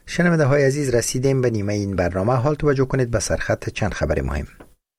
شنونده های عزیز، رسیدیم به نیمه این برنامه. حال توجه کنید به سرخط چند خبر مهم.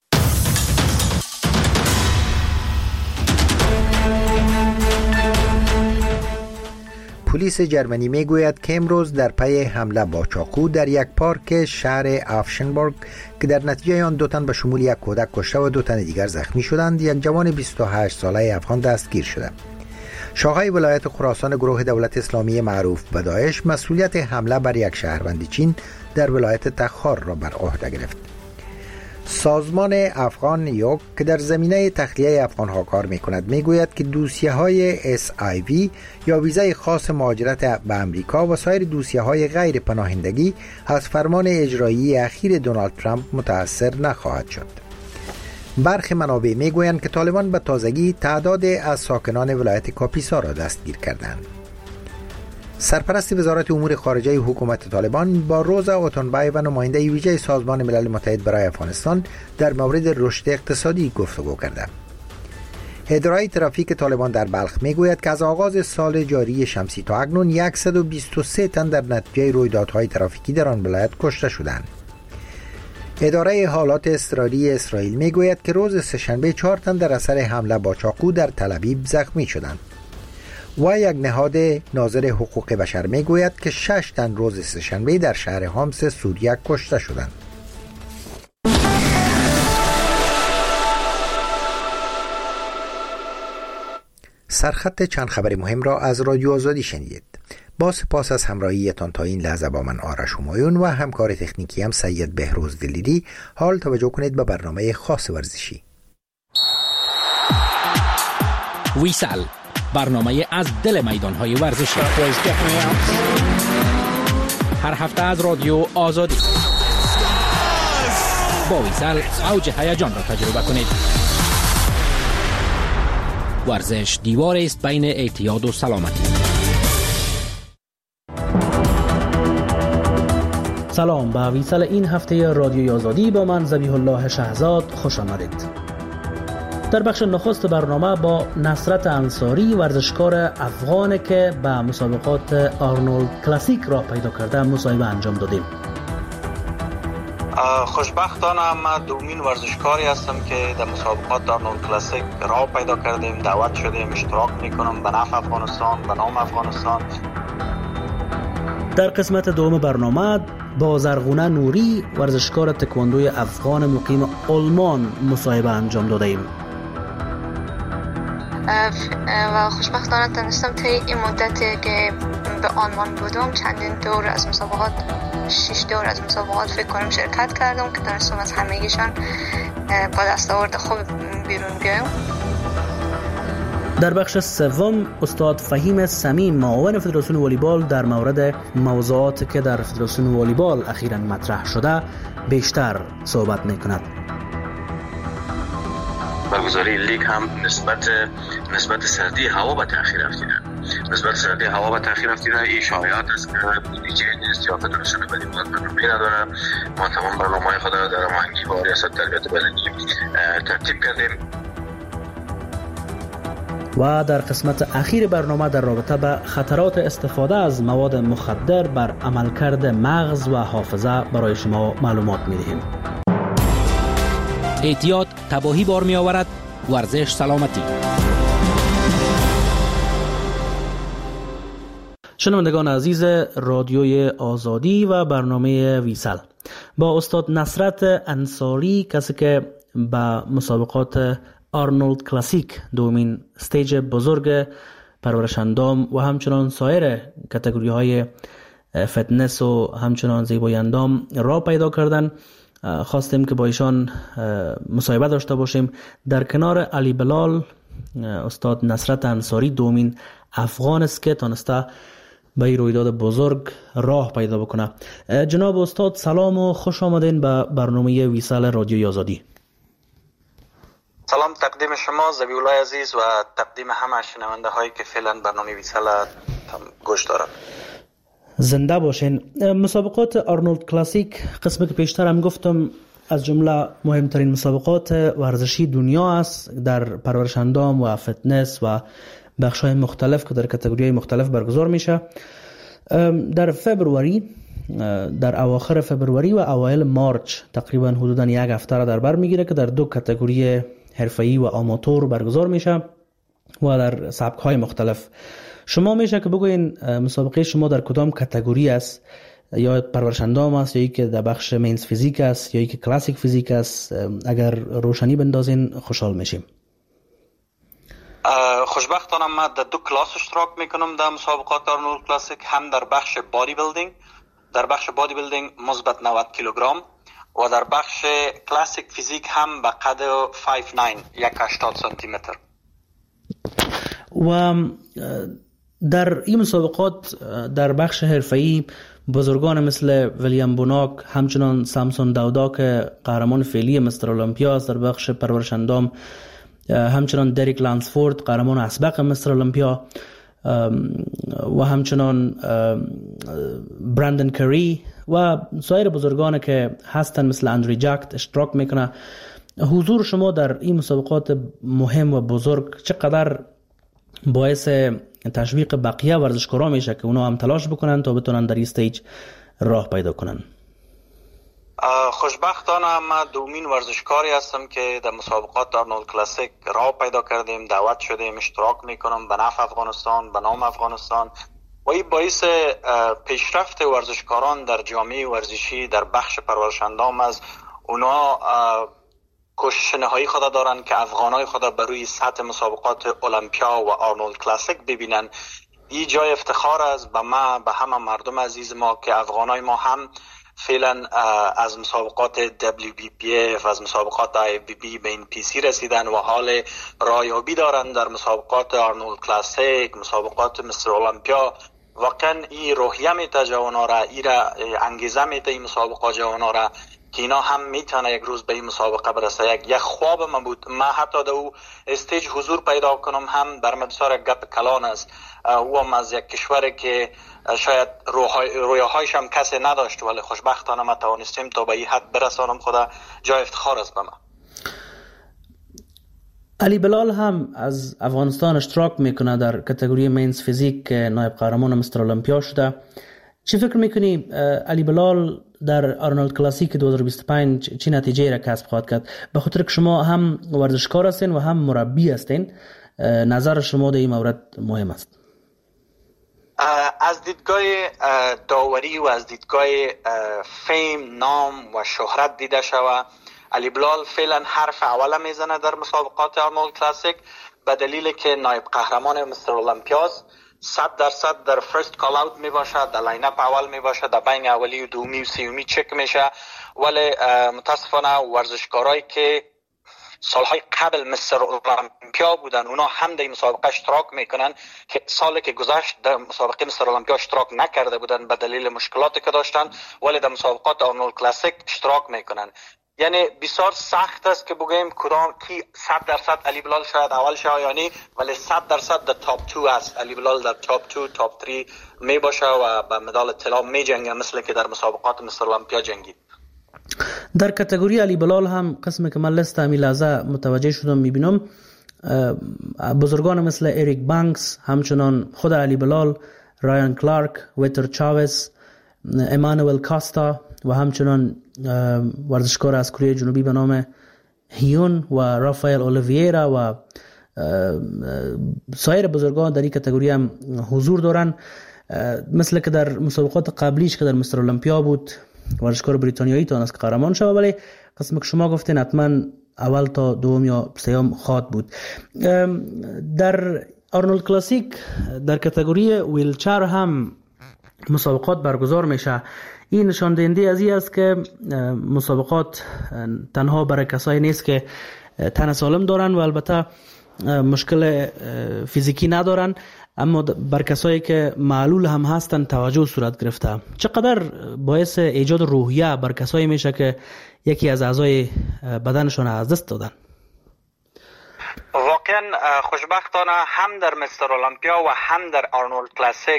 پلیس جرمنی می گوید که امروز در پی حمله با چاقو در یک پارک شهر آفشنبورگ که در نتیجه آن 2 تن به شمول یک کودک کشته و 2 تن دیگر زخمی شدند، یک جوان 28 ساله افغان دستگیر شده. شاههای ولایت خراسان گروه دولت اسلامی معروف به داعش مسئولیت حمله بر یک شهروند چین در ولایت تخار را بر عهده گرفت. سازمان افغان یوک که در زمینه تخلیه افغانها کار می‌کند میگوید که دوسیه‌های SIV یا ویزای خاص مهاجرت به امریکا و سایر دوسیه‌های غیر پناهندگی از فرمان اجرایی اخیر دونالد ترامپ متأثر نخواهد شد. برخی منابع میگویند که طالبان به تازگی تعداد از ساکنان ولایت کاپیسا را دستگیر کردند. سرپرست وزارت امور خارجه حکومت طالبان با روزا اوتونبای و نماینده ویژه سازمان ملل متحد برای افغانستان در مورد رشد اقتصادی گفتگو کردند. اداره ترافیک طالبان در بلخ میگوید که از آغاز سال جاری شمسی تا اکنون 123 تن در نتیجه رویدادهای ترافیکی در آن ولایت کشته شدند. اداره حالات اضطراری اسرائیل میگوید که روز سه‌شنبه 4 تن در اثر حمله با چاقو در تل‌آویو زخمی شدند. و یک نهاد ناظر حقوق بشر میگوید که 6 تن روز سه‌شنبه در شهر حامس سوریه کشته شدند. سرخط چند خبر مهم را از رادیو آزادی شنیدید. با سپاس از همراهیتان تا این لحظه با من آرش همایون و همکار تکنیکی هم سید بهروز دلیری. حال توجه کنید به برنامه خاص ورزشی. ویسال، برنامه از دل میدان‌های ورزشی. هر هفته از رادیو آزادی با ویسال اوج هیجان را تجربه کنید. ورزش دیوار است بین اعتیاد و سلامتی. سلام، به ویسال این هفته رادیوی آزادی با من ذبیح الله شهزاد خوش آمدید. در بخش نخست برنامه با نصرت انصاری، ورزشکار افغان که به مسابقات آرنولد کلاسیک راه پیدا کرده، مصاحبه انجام دادیم. خوشبختانه من دومین ورزشکاری هستم که در مسابقات آرنولد کلاسیک راه پیدا کردیم، دعوت شدیم اشتراک میکنم به نفع افغانستان، به نام افغانستان. در قسمت دوم برنامه با زرغونه نوری، ورزشکار تکواندوی افغان مقیم آلمان، مصاحبه انجام دادیم. و خوشبختانه تونستم طی این مدتی که به آلمان بودم چندین دور از مسابقات، 6 دور از مسابقات فکر کنم شرکت کردم که تونستم از همگیشان با دستاورد خوب بیرون بیایم. در بخش سوم استاد فهیم سمیم، معاون فدراسیون والیبال، در مورد موضوعاتی که در فدراسیون والیبال اخیراً مطرح شده بیشتر صحبت میکند. برگزاری لیگ هم نسبت سردی هوا به تأخیر رفتیده. این شایعات است که بودجه نیست یا فدراسیون والیبال برنامه نداره. ما تمام برنامه‌های خود را در هماهنگی با ریاست تربیت بلدی ترتیب کردیم. و در قسمت اخیر برنامه در رابطه به خطرات استفاده از مواد مخدر بر عملکرد مغز و حافظه برای شما معلومات می‌دهیم. اعتیاد تباهی بار می آورد، ورزش سلامتی. شنوندگان عزیز رادیوی آزادی و برنامه ویسال، با استاد نصرت انصاری، کسی که به مسابقات آرنولد کلاسیک، دومین استیج بزرگ پرورش اندام و همچنان سایر کاتگوری های فتنس و همچنان زیبایی اندام راه پیدا کردن، خواستیم که با ایشان مصاحبه داشته باشیم. در کنار علی بلال، استاد نصرت انصاری دومین افغان است که تانسته به این رویداد بزرگ راه پیدا بکنه. جناب استاد سلام و خوش آمدین به برنامه ویسال رادیوی آزادی. سلام تقدیم شما ذبیح الله عزیز و تقدیم همه شنونده هایی که فعلا برنامه ویسال گوش دارند. زنده باشین. مسابقات آرنولد کلاسیک، قسمی که پیشتر هم گفتم، از جمله مهمترین مسابقات ورزشی دنیا است در پرورش اندام و فتنس و بخش‌های مختلف که در کاتگوری‌های مختلف برگزار میشه. در فبروری در اواخر فبروری و اوایل مارچ تقریبا حدوداً یک هفته را در بر میگیره که در دو کاتگوری حرفه‌ای و آماتور برگزار میشه و در سبک‌های مختلف. شما میشه که بگوین مسابقه شما در کدام کاتگوری است؟ یا پرورش‌اندام است، یا که در بخش مینز فیزیک است، یا که کلاسیک فیزیک است؟ اگر روشنی بندازین خوشحال میشیم. خوشبختانه من در دو کلاس اشتراک میکنم در مسابقات آرنولد کلاسیک، هم در بخش بادی بیلدینگ. در بخش بادی بیلدینگ مثبت 90 کیلوگرم و در بخش کلاسیک فیزیک هم به قد 5'9" 180 سانتی متر. و در این مسابقات در بخش حرفه‌ای بزرگان مثل ویلیام بوناک، همچنان سامسون داودا که قهرمان فعلی مستر المپیا است در بخش پرورش‌اندام، همچنان دریک لانسفورد قهرمان اسبق مستر المپیا و همچنان برندن کری و سایر بزرگان که هستن مثل اندری جاکت اشتراک میکنه. حضور شما در این مسابقات مهم و بزرگ چقدر باعث تشویق بقیه ورزشکارا میشه که اونا هم تلاش بکنن تا بتونن در این استیج راه پیدا کنن؟ خوشبختانه من دومین ورزشکاری هستم که در مسابقات آرنولد کلاسیک راه پیدا کردیم، دعوت شدیم، اشتراک میکنم به نفع افغانستان، به نام افغانستان، و این باعث پیشرفت ورزشکاران در جامعه ورزشی در بخش پرورش‌اندام است. اونا کوشش نهایی خود دارن که افغانای خود بر روی سطح مسابقات المپیا و آرنولد کلاسیک ببینن. این جای افتخار است به ما، به همه مردم عزیز ما که افغانای ما هم فعلا از مسابقات WBPF، از مسابقات IFBB به این PC رسیدن و حال رایابی دارن در مسابقات آرنولد کلاسیک، مسابقات مستر المپیا. واقعا این روحیه میته جوانا را، این انگیزه میته این مسابقات جوانا را که اینا هم میتونه یک روز به این مسابقه برسه. یک خواب من بود، من حتی در او استیج حضور پیدا کنم هم بر من بسیار گپ کلان است. او هم از یک کشوری که شاید رویاهایش هم کسی نداشت، ولی خوشبختانه ما توانستیم تا به این حد برسانم. خدا جای افتخار است به من. علی بلال هم از افغانستان اشتراک میکنه در کاتگوری مینز فیزیک که نایب قهرمان مستر المپیا شده. چی فکر میکنی علی بلال در آرنولد کلاسیک 2025 چی نتیجه را کسب خواهد کرد؟ به خاطر که شما هم ورزشکار هستین و هم مربی هستین، نظر شما در این مورد مهم است. از دیدگاه داوری و از دیدگاه فیم، نام و شهرت دیده شود، علی بلال فعلا حرف اول میزنه در مسابقات آرنولد کلاسیک به دلیل که نایب قهرمان مستر المپیاست. 100% در فرست کال اوت می باشه، در لاین اپ اول می باشه، در بین اولی و دومی و سیومی چک میشه. ولی متاسفانه ورزشکارایی که سالهای قبل مستر المپیا بودن اونا هم در این مسابقه اشتراک میکنن که سالی که گذشت در مسابقه مستر المپیا اشتراک نکرده بودن به دلیل مشکلاتی که داشتن، ولی در مسابقات آرنولد کلاسیک اشتراک میکنن. یعنی بسیار سخت است که بگیم کدام کی 100% علی بلال شاید اول شه یا نه، ولی 100% در تاپ 2 است. علی بلال در تاپ 2 تاپ 3 می باشه و به مدال طلا می جنگه مثل که در مسابقات مستر المپیا جنگید. در کاتگوری علی بلال هم قسمی که من لست همی لحظه متوجه شدم میبینم بزرگان مثل اریک بانکس، همچنان خود علی بلال، رایان کلارک، ویتر چاوز، امانوئل کاستا و همچنان ورزشکار از کره جنوبی به نام هیون و رافائل اولیویرا و سایر بزرگان در این کاتگوری هم حضور دارن. مثل که در مسابقات قبلیش که در مستر المپیا بود ورزشکار بریتانیایی تونست که قهرمان شد، ولی قسم که شما گفتین حتما اول تا دوم یا سوم خواهد بود. در آرنولد کلاسیک در کاتگوری ویلچر هم مسابقات برگزار میشه. این نشان دهنده از این است که مسابقات تنها برای کسایی نیست که تن سالم دارن و البته مشکل فیزیکی ندارن، اما بر کسایی که معلول هم هستن توجه صورت گرفته. چقدر باعث ایجاد روحیه بر کسایی میشه که یکی از اعضای بدنشون از دست دادن؟ واقعا خوشبختانه هم در مستر المپیا و هم در آرنولد کلاسیک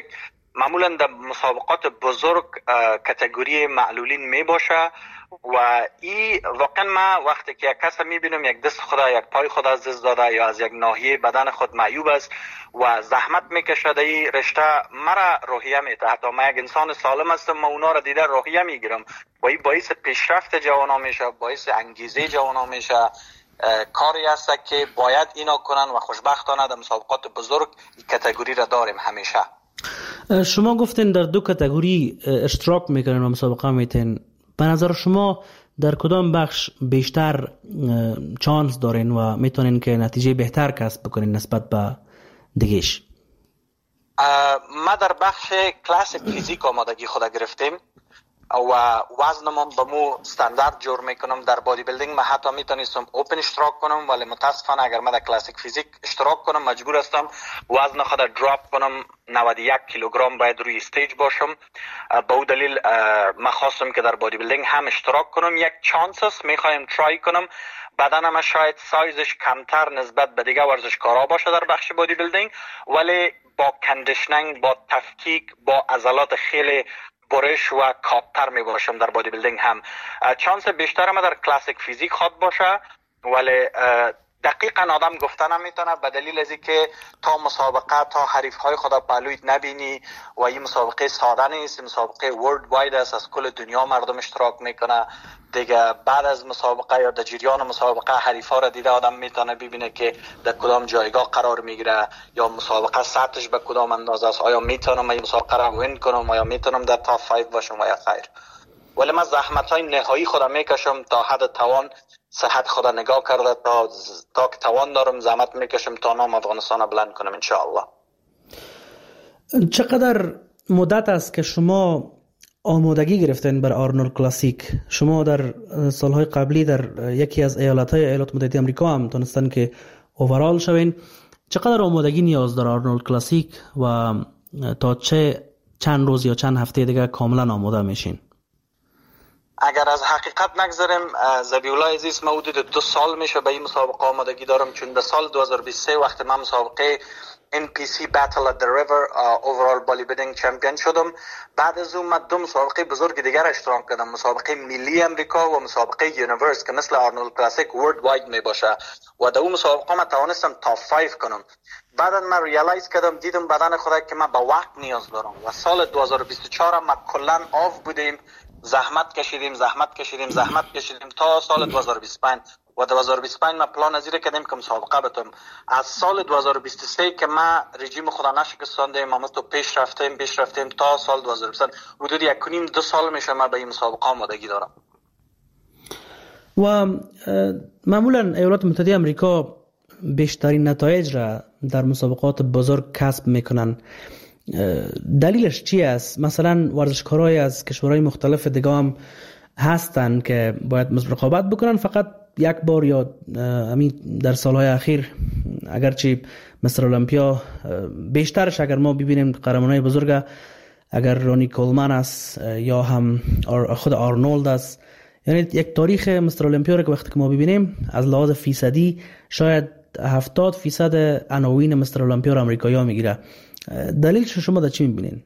معمولا در مسابقات بزرگ کاتگوری معلولین می باشه و این واقعا ما وقتی که یک کس میبینم یک دست خدا یک پای خدا از دست داده یا از یک ناحیه بدن خود معیوب است و زحمت میکشه در این رشته، مرا روحیه میده. حتی ما یک انسان سالم هستم، ما اونا را دیده روحیه میگیرم و این باعث پیشرفت جوانا میشه، باعث انگیزه جوانا میشه. کاری است که باید اینا کنن و خوشبختانه در مسابقات بزرگ این کاتگوری را داریم همیشه. شما گفتین در دو کاتگوری اشتراک میکنین و مسابقه میتین. به نظر شما در کدام بخش بیشتر چانس دارین و میتونین که نتیجه بهتر کسب بکنین نسبت به دیگهش؟ ما در بخش کلاسیک فیزیک آمادگی خود گرفتیم و وزنمون به مو استاندارد جور میکنم. در بادی بیلدینگ ما حتی میتونستم اوپن اشتراک کنم، ولی متاسفانه اگر ما در کلاسیک فیزیک اشتراک کنم مجبور هستم وزن خود دراپ کنم. 91 کیلوگرم باید روی استیج باشم. به اون دلیل ما خواستم که در بادی بیلدینگ هم اشتراک کنم. یک چانس است، میخوایم ترای کنم. بدنم شاید سایزش کمتر نسبت به دیگه ورزشکارا باشه در بخش بادی بیلدینگ، ولی با کندیشنینگ، با تفکیک، با عضلات خیلی برش و کاپتر می باشم در بادی بیلدینگ. هم چانس بیشتر ما در کلاسیک فیزیک خود باشه، ولی دقیقا آدم گفتن هم میتونه به دلیل از اینکه تا مسابقه تا حریف های خدا پهلویت نبینی و این مسابقه ساده نیست، مسابقه ورلد واید است، از کل دنیا مردم اشتراک میکنه دیگه. بعد از مسابقه یا در جریان مسابقه حریف ها را دیده آدم میتونه ببینه که در کدام جایگاه قرار میگیره یا مسابقه سطحش به کدام اندازه است، آیا میتونم این مسابقه را وین کنم، آیا میتونم در تاپ 5 باشم یا خیر. ولی من زحمت های نهایی خدا میکشم تا حد توان، صحت خدا نگاه کرده تا که توان دارم زحمت میکشم تا نام افغانستان بلند کنم انشاءالله. چقدر مدت است که شما آمادگی گرفتین بر آرنولد کلاسیک؟ شما در سالهای قبلی در یکی از ایالات متحده آمریکا هم تونستن که اوورال شوین. چقدر آمادگی نیاز داره آرنولد کلاسیک و تا چند روز یا چند هفته دیگه کاملا آماده میشین؟ اگر از حقیقت نگذاریم زبیولای عزیز، ما حدود 2 سال میشه به این مسابقه آمادگی دارم، چون در سال 2023 وقتی من مسابقه NPC Battle at the River Overall Bodybuilding Champion شدم، بعد از اون من 2 مسابقه بزرگ دیگر اشتراک کردم، مسابقه ملی امریکا و مسابقه یونیورس که مثل آرنولد کلاسیک ورلد واید می باشه و در اون مسابقه من توانستم تاپ 5 کنم. بعدا من ریالایز کردم، دیدم بدن خدا که من به وقت نیاز دارم و سال 2024 ما کلا آف بودیم، زحمت کشیدیم تا سال 2025 و 2025 ما پلان ازیره کردیم که مسابقه بتم. از سال 2023 که ما رژیم خدا نشکستانده ما تو پیش رفتیم تا سال 2025 حدود 1.5-2 سال میشه ما به این مسابقه آمادگی دارم. و معمولا ایالات متحده آمریکا بیشترین نتایج را در مسابقات بزرگ کسب میکنن. دلیلش چی است؟ مثلا ورزشکارای از کشورهای مختلف دیگه هم هستن که باید رقابت بکنن فقط یک بار یا در سالهای اخیر، اگرچه مستر المپیا بیشترش اگر ما ببینیم قهرمانای بزرگ اگر رونی کولمن است یا هم خود آرنولد است، یعنی یک تاریخ مستر المپیا رو که وقتی که ما ببینیم از لحاظ فیصدی شاید 70% عناوین مستر المپیا رو امریکایی‌ها میگیره. دلیلش شما در چی میبینین؟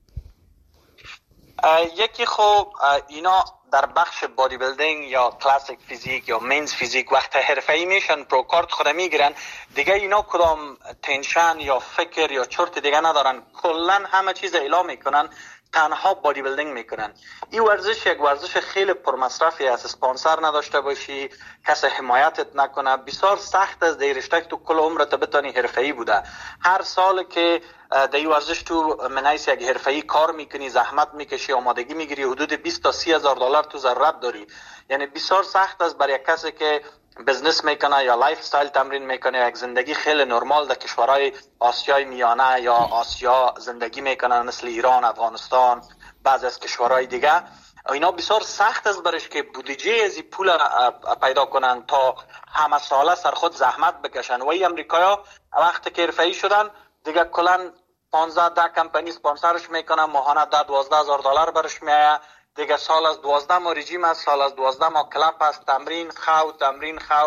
یکی خوب اینا در بخش بادی بیلدینگ یا کلاسیک فیزیک یا مینز فیزیک وقت حرفه‌ای میشن پرو کارت خود میگیرن دیگه، اینا کدام تنشن یا فکر یا چرت دیگه ندارن، کلا همه چیز اعلام میکنن، تنها بادی بیلدینگ میکنن. این ورزش یک ورزش خیلی پرمصرفی است، اسپانسر نداشته باشی، کسی حمایتت نکنه، بسیار سخت است در رشته تو کل عمرت بتونی حرفه‌ای بوده. هر سال که در این ورزش تو منیس یک حرفه‌ای کار میکنی، زحمت میکشی، آمادگی میگیری، حدود 20 تا 30 هزار دلار تو ضرورت داری. یعنی بسیار سخت است برای کسی که بزنس میکنه یا لایف استایل تمرین میکنه یا یک زندگی خیلی نرمال در کشورهای آسیای میانه یا آسیا زندگی میکنه مثل ایران، افغانستان، بعضی از کشورهای دیگه. اینا بسیار سخت است برش که بودجه از این پول پیدا کنن تا همه ساله سر خود زحمت بکشن. و این امریکایا وقتی که حرفه‌ای شدن دیگه کلا 15 کمپانی اسپانسرش میکنن، ماهانه 10-12 هزار دلار برش میایه دیگه. سال از 12 ما رژیم است، سال از 12 ما کلپ است، تمرین خو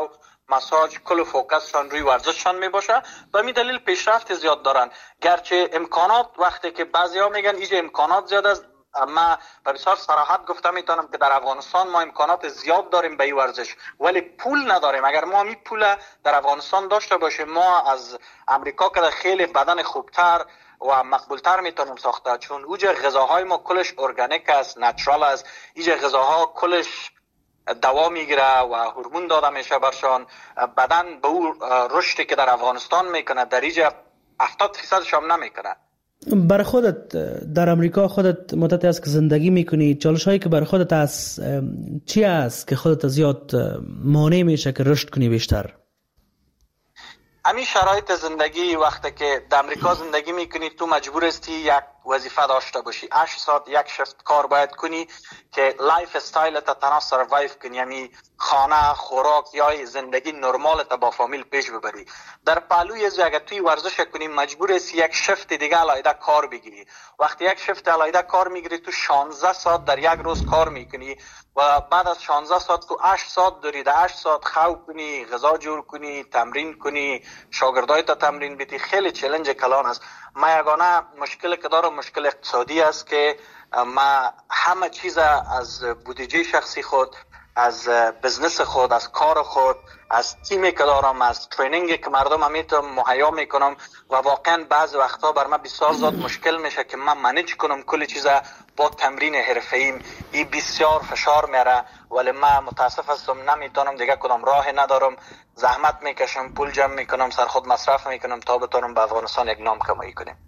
مساج، کل فوکسشان روی ورزششان می باشه. و می دلیل پیشرفت زیاد دارن. گرچه امکانات وقتی که بعضیا میگن اینجا امکانات زیاد است، اما به بسیار صراحت گفته میتونم که در افغانستان ما امکانات زیاد داریم به این ورزش، ولی پول نداریم. اگر ما می پول در افغانستان داشته باشیم، ما از امریکا که خیلی بدن خوبتر و مقبولتر میتونیم ساخته، چون اوجه غذاهای ما کلش ارگانیک است، نچرال است. اینجا غذاها کلش دوا میگیره و هورمون داده میشه برشان. بدن به اون رشدی که در افغانستان میکنه در اینجا 70% شام نمیکنه. بر خودت در امریکا خودت مدتی است که زندگی میکنی، چالش هایی که بر خودت است چی است که خودت زیاد مانع میشه که رشد کنی بیشتر؟ همین شرایط زندگی، وقتی که در امریکا زندگی میکنی تو مجبور هستی یک وظیفه داشته باشی، 8 ساعت یک شفت کار باید کنی که لایف استایلت تنها سروایو کنی، یعنی خانه، خوراک یا زندگی نرمالت با فامیل پیش ببری. در پهلوی از اگر توی ورزش کنی مجبور هستی یک شفت دیگه علیحده کار بگیری. وقتی یک شفت علیحده کار میگیری تو 16 ساعت در یک روز کار میکنی و بعد از 16 ساعت تو 8 ساعت داری، در 8 ساعت خواب کنی، غذا جور کنی، تمرین کنی، شاگردایت تمرین بدی. خیلی چالش کلان است. ما یگانه مشکل که دارم مشکل اقتصادی است که ما همه چیز از بودجه شخصی خود، از بزنس خود، از کار خود، از تیمی که دارم، از ترینینگی که مردم همیتون مهیا میکنم و واقعا بعض وقتا بر من بسیار زیاد مشکل میشه که من منیج کنم کل چیز با تمرین حرفه‌ایم. این بسیار فشار میاره، ولی من متاسف هستم نمیتونم دیگه، کدام راه ندارم. زحمت میکشم، پول جمع میکنم، سر خود مصرف میکنم تا بتونم به افغانستان یک نام کمایی کنیم.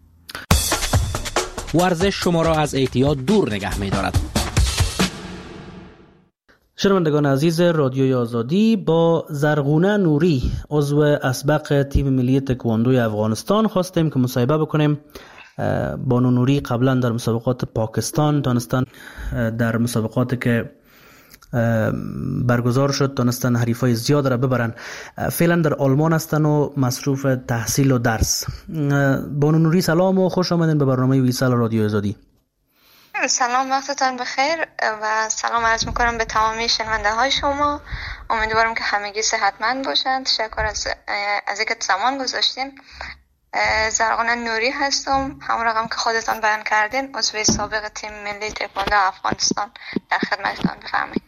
ورزش شما را از اعتیاد دور نگه می‌دارد. شنوندگان عزیز رادیوی آزادی، با زرغونه نوری عضو اسبق تیم ملی تکواندوی افغانستان خواستیم که مصاحبه بکنیم. بانو نوری قبلا در مسابقات پاکستان دانستن، در مسابقاتی که برگزار شد دانستن حریفای زیاد را ببرن. فعلا در آلمان هستن و مصروف تحصیل و درس. بانو نوری سلام و خوش آمدین به برنامه ویسال رادیو آزادی. سلام، وقتتان بخیر و سلام عرض میکنم به تمامی شنونده های شما. امیدوارم که همگی صحتمند باشند. تشکر از اینکه زمان گذاشتین. زرغونه نوری هستم، همون رقم که خودتان بیان کردین، عضو سابق تیم ملی تکواندو افغانستان. در خدمتتان، بفرمایید.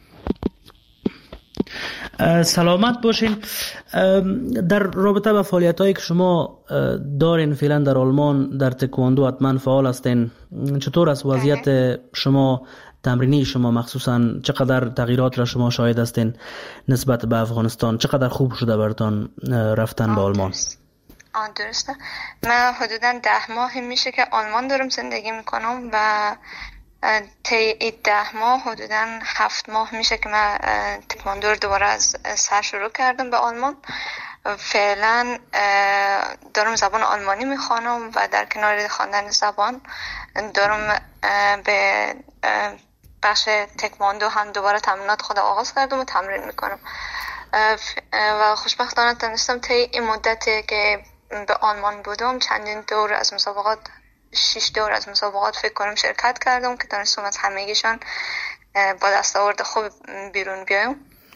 سلامت باشین. در رابطه با فعالیت‌هایی که شما دارین فعلا در آلمان در تکواندو حتما فعال هستین، چطور است وضعیت شما، تمرینی شما مخصوصا؟ چقدر تغییرات را شما شاهد هستین نسبت به افغانستان؟ چقدر خوب شده براتون رفتن به آلمان؟ درسته. من حدودا 10 ماه میشه که آلمان دارم زندگی میکنم و طی 10 ماه حدودا 7 ماه میشه که من تکواندو رو دوباره از سر شروع کردم به آلمان. فعلا دارم زبان آلمانی میخوانم و در کنار خواندن زبان دارم به بخش تکواندو هم دوباره تمرینات خود آغاز کردم و تمرین میکنم و خوشبختانه تونستم طی این مدتی که به آلمان بودم چندین دور از مسابقات، 6 دور از مسابقات فکر کنم شرکت کردم که تونستم از همگیشان با دستاورد خوب بیرون بیایم.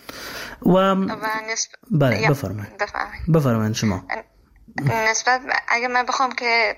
بله بفرمایید شما. نسبت اگه من بخوام که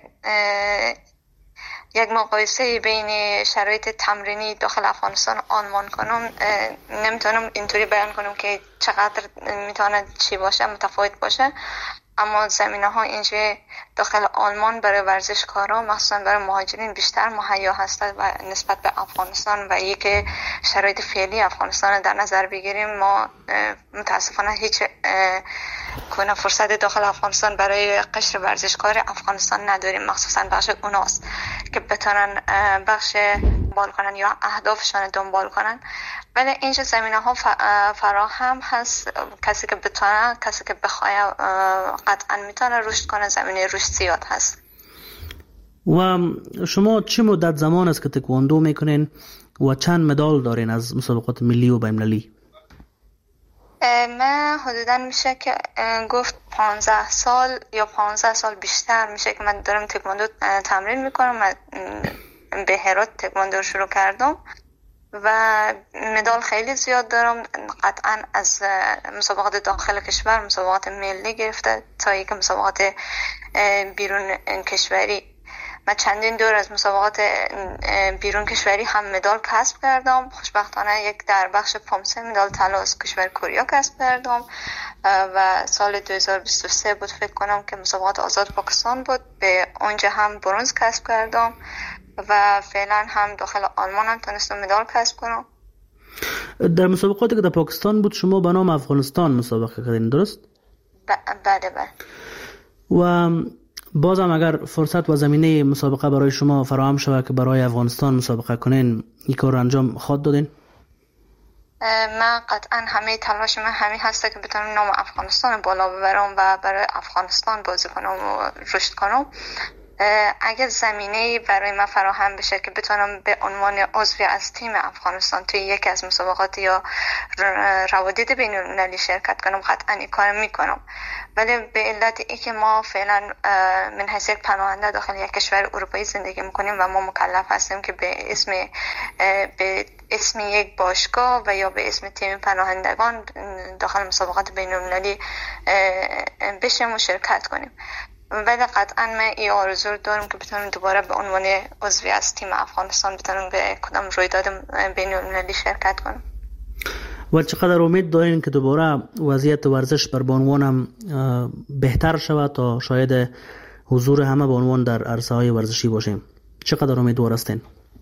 یک مقایسه بین شرایط تمرینی داخل افغانستان آلمان کنم، نمیتونم اینطوری بیان کنم که چقدر میتونه چی باشه، متفاوت باشه. اما زمینه ها اینجا داخل آلمان برای ورزشکاران مخصوصا برای مهاجرین بیشتر مهیا هستند و نسبت به افغانستان و یک شرایط فعلی افغانستان در نظر بگیریم، ما متاسفانه هیچ گونه فرصت داخل افغانستان برای قشر ورزشکار افغانستان نداریم، مخصوصا بخش اوناست که بتونن بخش دنبال کنن یا اهدافشان دنبال کنن. ولی اینجا زمینه ها فراهم هست، کسی که بتونه، کسی که بخواه قطعا میتونه رشد کنه، زمینه رشد زیاد هست. و شما چه مدت زمان است که تکواندو میکنین و چند مدال دارین از مسابقات ملی و بین‌المللی؟ من حدودا میشه که گفت 15 سال یا 15 سال بیشتر میشه که من دارم تکواندو تمرین میکنم. من به هرات تکواندو شروع کردم و مدال خیلی زیاد دارم، قطعا از مسابقات داخل کشور، مسابقات ملی گرفته تا یک مسابقات بیرون کشوری. من چندین دور از مسابقات بیرون کشوری هم مدال کسب کردم. خوشبختانه یک در بخش پومسه مدال طلا از کشور کره کسب کردم و سال 2023 بود فکر کنم که مسابقات آزاد پاکستان بود، به اونجا هم برنز کسب کردم و فعلا هم داخل آلمان هم تونستم مدال کسب کنم. در مسابقاتی که در پاکستان بود شما به نام افغانستان مسابقه کردین، درست؟ بله. و بازم اگر فرصت و زمینه مسابقه برای شما فراهم شود که برای افغانستان مسابقه کنین، این کار انجام خواهد دادین؟ من قطعا همه تلاش من همین هسته که بتونم نام افغانستان بالا ببرم و برای افغانستان بازی کنم و رشد کنم. اگر زمینه برای من فراهم بشه که بتونم به عنوان عضوی از تیم افغانستان توی یکی از مسابقات یا روابط بین‌المللی شرکت کنم، قطعا این کار میکنم. ولی به علت ای که ما فعلا من حیث یک پناهنده داخل یک کشور اروپایی زندگی میکنیم و ما مکلف هستیم که به اسم یک باشگاه و یا به اسم تیم پناهندگان داخل مسابقات بین‌المللی بشیم و شرکت کنیم. ولی قطعا من این آرزو دارم که بتونم دوباره به عنوان عضوی از تیم افغانستان بتونم به کدام رویداد بین‌المللی شرکت کنم. و چقدر امید دارین که دوباره وضعیت ورزش بر بانوان هم بهتر شود تا شاید حضور همه بانوان در عرصه های ورزشی باشیم؟ چقدر امیدوار هستین؟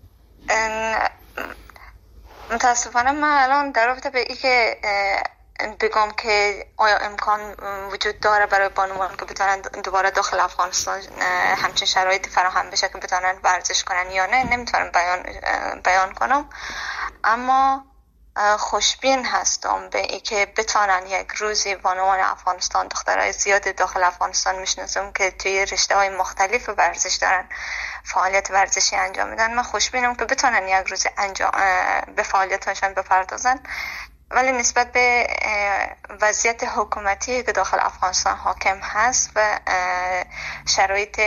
متاسفانه من الان در رابطه به این که بگم که آیا امکان وجود داره برای بانوان که بتونن دوباره داخل افغانستان همچین شرایطی فراهم بشه که بتونن ورزش کنن یا نه، نمیتونم بیان کنم. اما خوشبین هستم به ای که بتونن یک روزی بانوان افغانستان، دخترای زیاد داخل افغانستان میشناسم که توی رشته های مختلف ورزش دارن فعالیت ورزشی انجام میدن. من خوشبینم که بتونن یک روزی به فعالیتاشون بپردازن. ولی نسبت به وضعیت حکومتی که داخل افغانستان حاکم هست و شرایط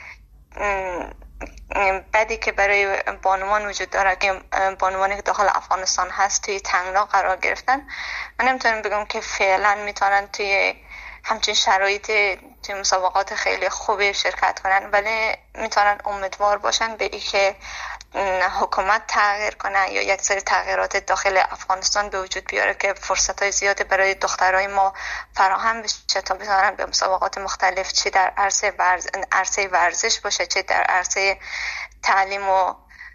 بدی که برای بانوان وجود داره که بانوانی که داخل افغانستان هست توی تنگنا قرار گرفتن، من نمیتونم بگم که فعلا میتونن توی همچین شرایط توی مسابقات خیلی خوبی شرکت کنن، ولی میتونن امیدوار باشن به این که حکومت تغییر کنه یا یک سری تغییرات داخل افغانستان به وجود بیاره که فرصت‌های زیادی برای دخترای ما فراهم بشه تا بتونن به مسابقات مختلف، چه در عرصه ورزش باشه، چه در عرصه تعلیم و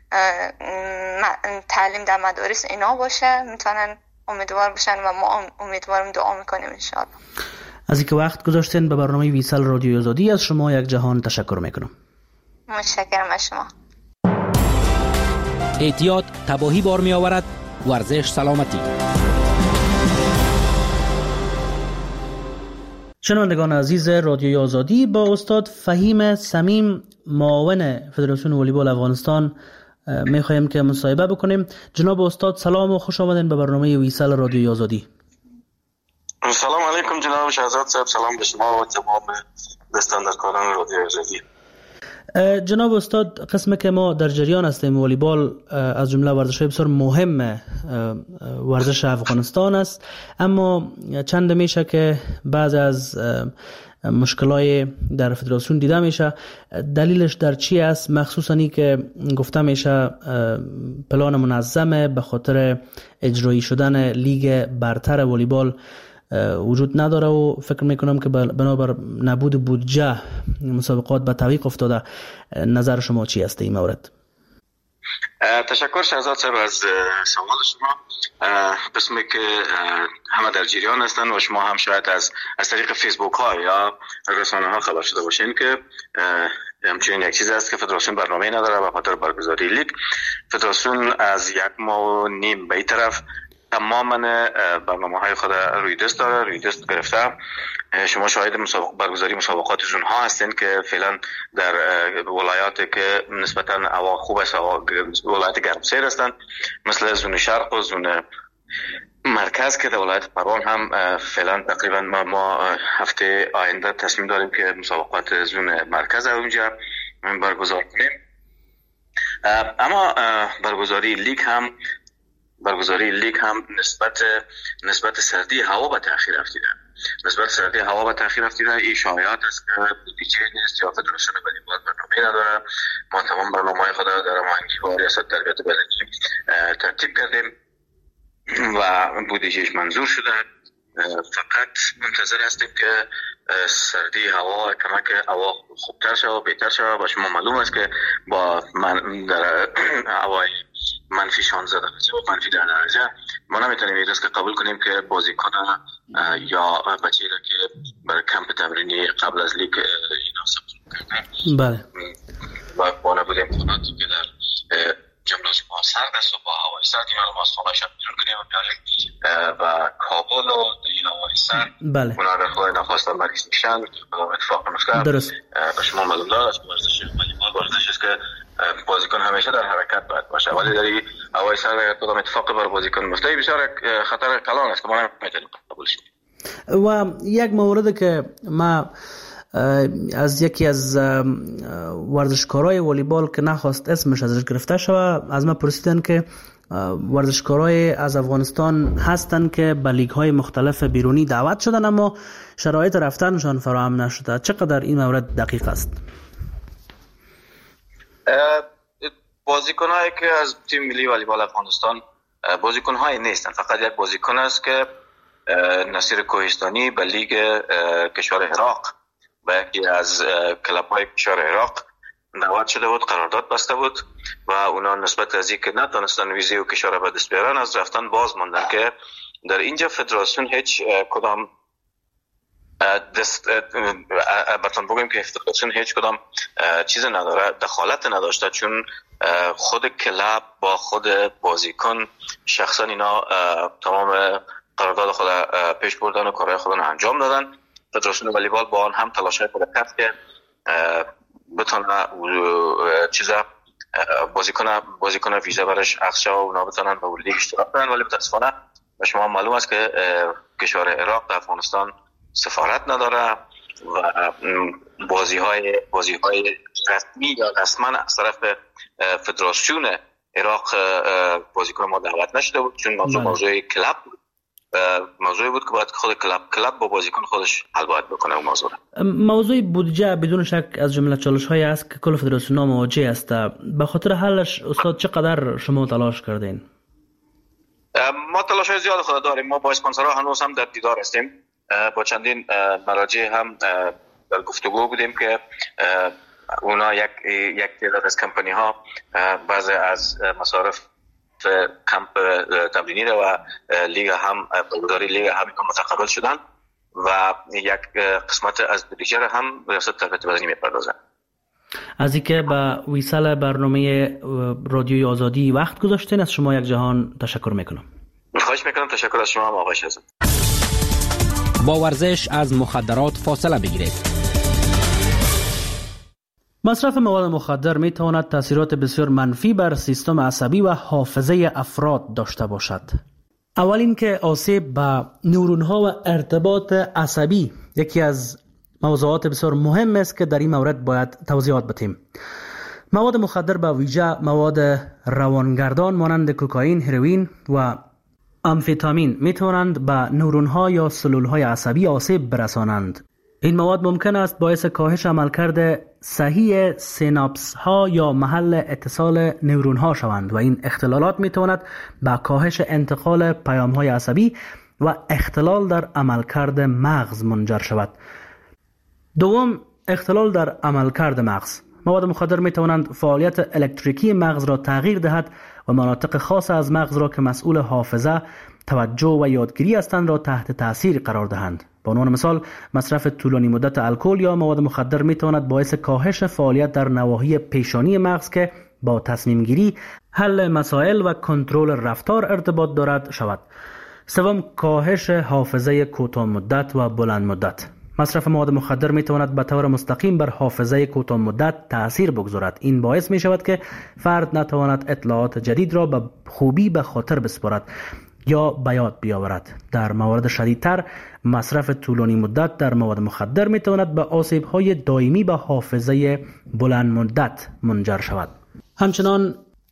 تعلیم در مدارس اینا باشه، میتونن امیدوار باشن و ما امیدوارم دعا میکنیم انشاءالله. از اینکه وقت گذاشتین به برنامه ویسال رادیوی آزادی، از شما یک جهان تشکر میکنم. متشکرم از شما. احتیاط تباهی بار می آورد، ورزش سلامتی. شنوندگان عزیز رادیوی آزادی، با استاد فهیم صمیم، معاون فدراسیون والیبال افغانستان، میخوایم که مصاحبه بکنیم. جناب استاد سلام و خوش آمدین به برنامه ویسال رادیوی آزادی. سلام علیکم جناب شهزاد صاحب، سلام به شما و تمام دستاندرکاران رادیوی آزادی. جناب استاد، قسمی که ما در جریان هستیم والیبال از جمله ورزش‌های بسیار مهم ورزش افغانستان است، اما چند میشه که بعض از مشکلای در فدراسیون دیده میشه. دلیلش در چی است؟ مخصوصا این که گفته میشه پلان منظمه به خاطر اجرایی شدن لیگ برتر والیبال وجود نداره و فکر میکنم که بنابر نبود بودجه مسابقات به تعویق افتاده. نظر شما چی است این مورد؟ تشکر شهزاد صاحب از سوال شما. قسمی که همه در جریان هستن و شما هم شاید از طریق فیسبوک ها یا رسانه ها خبر شده باشین که همچنین یک چیز است که فدراسیون برنامه نداره به خاطر برگزاری لیگ. فدراسیون از 1.5 ماه به این طرف تماما برنامه های خود روی دست داره، روی دست گرفته. شما شاهد برگزاری مسابقات زونها هستین که فعلا در ولایاتی که نسبتا هوا خوب است، ولایت گرمسیر هستند، مثل زون شرق و زون مرکز که در ولایت پروان هم فعلا تقریبا ما هفته آینده تصمیم داریم که مسابقات زون مرکز اونجا برگزار کنیم. اما برگزاری لیگ هم برگزاری لیگ هم نسبت سردی هوا به تأخیر افتیده. نسبت سردی هوا به تأخیر افتیده. این شایعات است که بودجه نیست یا فدراسیون والیبال برنامه نداره. ما تمام برنامه‌های خود در هماهنگی با ریاست تربیت بدنی ترتیب کردیم و بودجهش منظور شده. فقط منتظر هستیم که سردی هوا کمک هوا خوبتر شود، بهتر شود. با شما معلوم است که با در هوای منفی 16 درجه و منفی 10 درجه ما نمیتونیم این رسک قبول کنیم که بازیکن یا بچه‌ای را که برای کمپ تمرینی قبل از لیگ اینا ثبت کرده بله و با نبود امکاناتی که در جمله ما سرد است و با هوای سرد اینا ما از خانه شب بیرون کنیم و بیاریم و کابل و این هوای سرد بله اونا را خواهی نخواستن مریض میشن اتفاق نمیفته. درست. به شما معلوم دارد ورزش والیبال ورزشی است که بازیکن همیشه در حرکت باید باشه، ولی در هوای سرد کدام اتفاقی بر بازیکن میفته بسیار خطر کلان است که ما نمیتونیم قبولش کنیم. و یک مورد که ما از یکی از ورزشکارای والیبال که نخواست اسمش ازش گرفته شود از ما پرسیدن که ورزشکارای از افغانستان هستن که به لیگ‌های مختلف بیرونی دعوت شدن اما شرایط رفتنشان فراهم نشده. چقدر این مورد دقیق است؟ بازیکن‌هایی که از تیم ملی والیبال افغانستان بازیکن‌های نیستن، فقط یک بازیکن است که نصیر کوهستانی به لیگ کشور عراق به یکی از کلب‌های کشور عراق دعوت شده بود، قرارداد بسته بود و اونا نسبت از اینکه نتونستن ویزه و کشور به دست بیارن از رفتن باز ماندن که در اینجا فدراسیون هیچ کدام بطن بگویم که فدراسیون هیچ کدام چیز نداره، دخالت نداشته، چون خود کلب با خود بازیکن شخصا اینا تمام قرارداد خود پیش بردن و کارهای خود انجام دادن. فدراسیون والیبال با آن هم تلاش‌های خود کرد که بتونه چیزا بازیکن ویزا برش اخشا و اونا بتونن به لیگ اشتراک کنن، ولی متاسفانه به شما معلوم است که کشور عراق در افغانستان سفارت نداره و بازی‌های رسمی یا رسما از طرف فدراسیون عراق بازیکن ما دعوت نشده بود، چون موضوع کلب بود. موضوعی بود که باید خود کلب با بازیکن خودش حل باید بکنه. اون موضوع بودجه بدون شک از جمله چالش‌هایی است که کل فدراسیون مواجه است. به خاطر حلش استاد چقدر شما تلاش کردین؟ ما تلاش‌های زیاد خود داریم. ما با اسپانسرها هنوز هم در دیدار هستیم، با چندین مراجع هم در گفتگو بودیم که اونا یک تعداد از کمپانی ها بعضی از مصارف کمپ تمرینی و لیگ هم برگزاری لیگ هم متقبل شدن و یک قسمت از بودجه هم ریاست تربیت بدنی میپردازن. از اینکه به ویسال برنامه رادیوی آزادی وقت گذاشتین از شما یک جهان تشکر میکنم. خواهش میکنم. تشکر از شما آقای شازم. با ورزش از مخدرات فاصله بگیرید. مصرف مواد مخدر می تواند تاثیرات بسیار منفی بر سیستم عصبی و حافظه افراد داشته باشد. اول اینکه آسیب به نورون‌ها و ارتباط عصبی یکی از موضوعات بسیار مهم است که در این مورد باید توضیحات بدیم. مواد مخدر به ویژه مواد روانگردان مانند کوکائین، هروئین و آمفتامین می توانند به نورون‌ها یا سلول‌های عصبی آسیب برسانند. این مواد ممکن است باعث کاهش عملکرد صحیح سیناپس ها یا محل اتصال نورون ها شوند و این اختلالات می تواند به کاهش انتقال پیام های عصبی و اختلال در عملکرد مغز منجر شود. دوم، اختلال در عملکرد مغز. مواد مخدر می توانند فعالیت الکتریکی مغز را تغییر دهد و مناطق خاص از مغز را که مسئول حافظه، توجه و یادگیری هستند را تحت تاثیر قرار دهند. به عنوان مثال، مصرف طولانی مدت الکل یا مواد مخدر می تواند باعث کاهش فعالیت در نواحی پیشانی مغز که با تصمیم گیری، حل مسائل و کنترل رفتار ارتباط دارد شود. سوم، کاهش حافظه کوتاه مدت و بلند مدت. مصرف مواد مخدر می تواند به طور مستقیم بر حافظه کوتاه مدت تأثیر بگذارد. این باعث می شود که فرد نتواند اطلاعات جدید را به خوبی به خاطر بسپارد یا به یاد بیاورد. در موارد شدیدتر، مصرف طولانی مدت در مواد مخدر می تواند به آسیب‌های دائمی به حافظه بلند مدت منجر شود. همچنان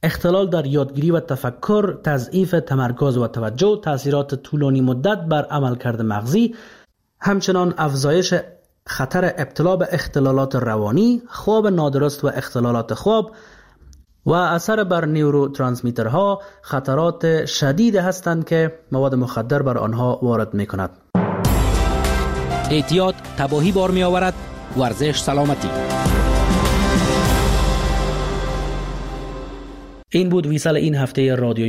اختلال در یادگیری و تفکر، تضعیف تمرکز و توجه، تأثیرات طولانی مدت بر عملکرد مغزی، همچنان افزایش خطر ابتلا به اختلالات روانی، خواب نادرست و اختلالات خواب و اثر بر نیوروترانسمیترها خطرات شدید هستند که مواد مخدر بر آنها وارد می کند. اعتیاد تباهی بار می آورد، ورزش سلامتی. این بود ویسال این هفته رادیو